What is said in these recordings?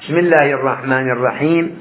بسم الله الرحمن الرحيم.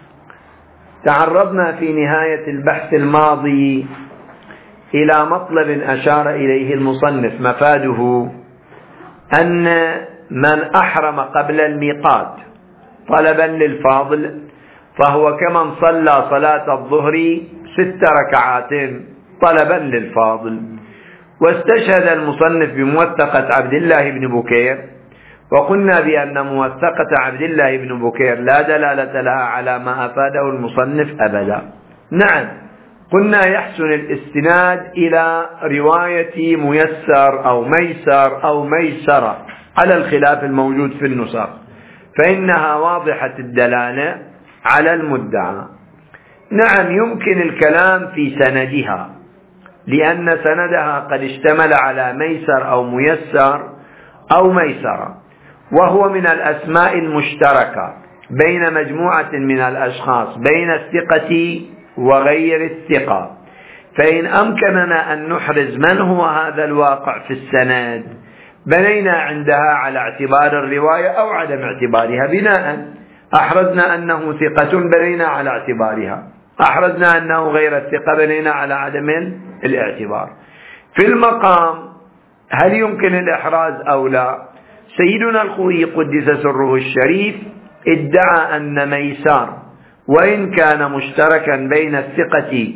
تعرضنا في نهاية البحث الماضي إلى مطلب أشار إليه المصنف مفاده أن من أحرم قبل الميقات طلبا للفاضل فهو كمن صلى صلاة الظهر 6 ركعات طلبا للفاضل. واستشهد المصنف بموثقة عبد الله بن بكير، وقلنا بأن موثقة عبد الله بن بكير لا دلالة لها على ما أفاده المصنف أبدا. نعم، قلنا يحسن الاستناد إلى رواية ميسر أو ميسر أو ميسرة على الخلاف الموجود في النسخ، فإنها واضحة الدلالة على المدعى. نعم، يمكن الكلام في سندها، لأن سندها قد اشتمل على ميسر أو ميسر أو ميسرة، وهو من الأسماء المشتركة بين مجموعة من الأشخاص بين الثقة وغير الثقة. فإن أمكننا أن نحرز من هو هذا الواقع في السند بنينا عندها على اعتبار الرواية أو عدم اعتبارها بناء. أحرزنا أنه ثقة بنينا على اعتبارها، أحرزنا أنه غير الثقة بنينا على عدم الاعتبار. في المقام هل يمكن الإحراز أو لا؟ سيدنا الخوئي قدس سره الشريف ادعى أن ميسار وإن كان مشتركا بين الثقة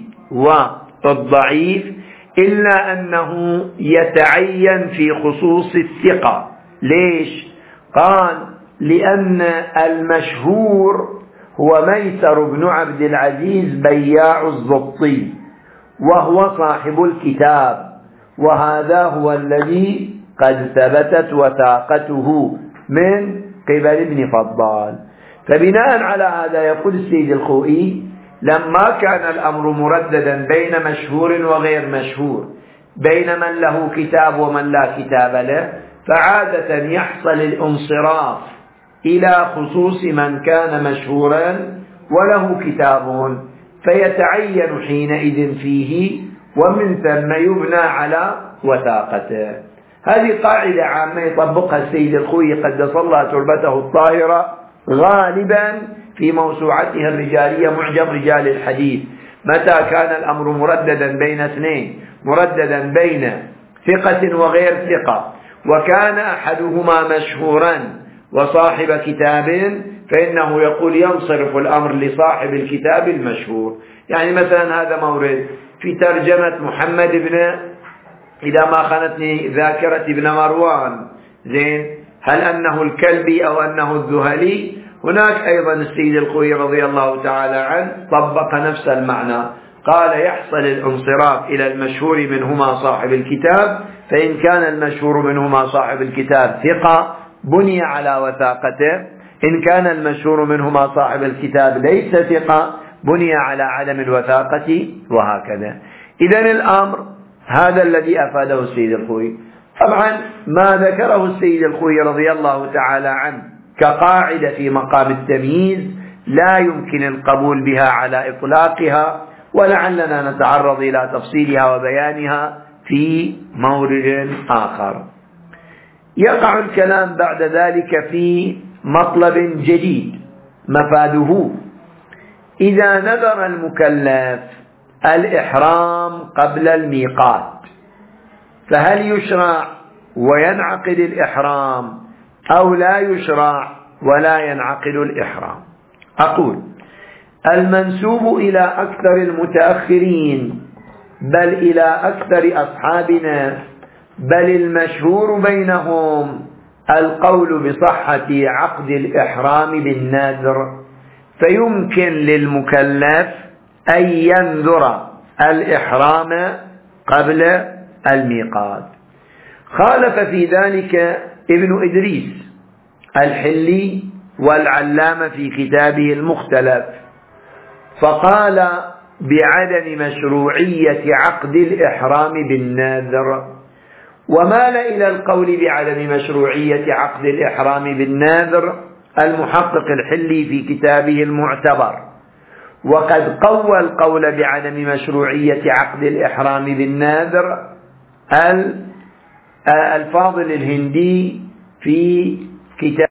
والضعيف إلا أنه يتعين في خصوص الثقة. ليش؟ قال لأن المشهور هو ميسر بن عبد العزيز بياع الزبطي، وهو صاحب الكتاب، وهذا هو الذي قد ثبتت وثاقته من قبل ابن فضال. فبناء على هذا يقول السيد الخوئي لما كان الأمر مرددا بين مشهور وغير مشهور، بين من له كتاب ومن لا كتاب له، فعادة يحصل الانصراف إلى خصوص من كان مشهورا وله كتاب، فيتعين حينئذ فيه، ومن ثم يبنى على وثاقته. هذه قاعدة عامة يطبقها السيد الخوئي قدس الله تربته الطاهرة غالبا في موسوعته الرجالية معجم رجال الحديث. متى كان الأمر مرددا بين اثنين، مرددا بين ثقة وغير ثقة، وكان أحدهما مشهورا وصاحب كتاب، فإنه يقول ينصرف الأمر لصاحب الكتاب المشهور. يعني مثلا هذا مورد في ترجمة محمد بن، إذا ما خانتني ذاكرة ابن مروان، زين، هل أنه الكلبي أو أنه الذهلي؟ هناك أيضا السيد الخوئي رضي الله تعالى عنه طبق نفس المعنى، قال يحصل الانصراف إلى المشهور منهما صاحب الكتاب، فإن كان المشهور منهما صاحب الكتاب ثقة بني على وثاقته، إن كان المشهور منهما صاحب الكتاب ليس ثقة بني على عدم الوثاقة، وهكذا. إذن الأمر هذا الذي أفاده السيد الخوئي. طبعا ما ذكره السيد الخوئي رضي الله تعالى عنه كقاعدة في مقام التمييز لا يمكن القبول بها على إطلاقها، ولعلنا نتعرض إلى تفصيلها وبيانها في مورد آخر. يقع الكلام بعد ذلك في مطلب جديد مفاده إذا نذر المكلف الإحرام قبل الميقات فهل يشرع وينعقد الإحرام أو لا يشرع ولا ينعقد الإحرام؟ أقول المنسوب إلى أكثر المتأخرين بل إلى أكثر أصحابنا بل المشهور بينهم القول بصحة عقد الإحرام بالنذر، فيمكن للمكلف أن ينذر الإحرام قبل الميقات. خالف في ذلك ابن إدريس الحلي والعلامة في كتابه المختلف، فقال بعدم مشروعية عقد الإحرام بالنذر، ومال إلى القول بعدم مشروعية عقد الإحرام بالنذر المحقق الحلي في كتابه المعتبر. وقد قوى القول بعدم مشروعية عقد الإحرام بالنذر الفاضل الهندي في كتاب